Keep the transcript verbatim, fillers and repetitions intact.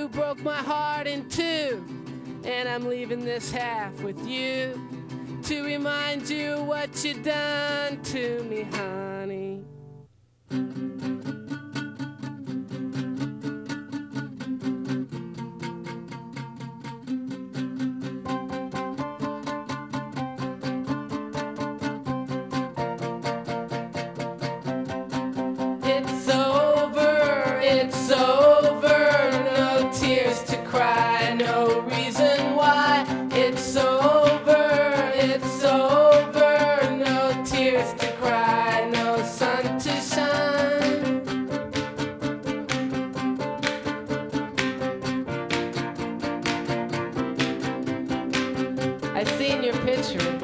You broke my heart in two, and I'm leaving this half with you to remind you what you done to me, honey. It's over, it's over, no tears to cry, no reason why. It's over, it's over, no tears to cry, no sun to shine. I seen your picture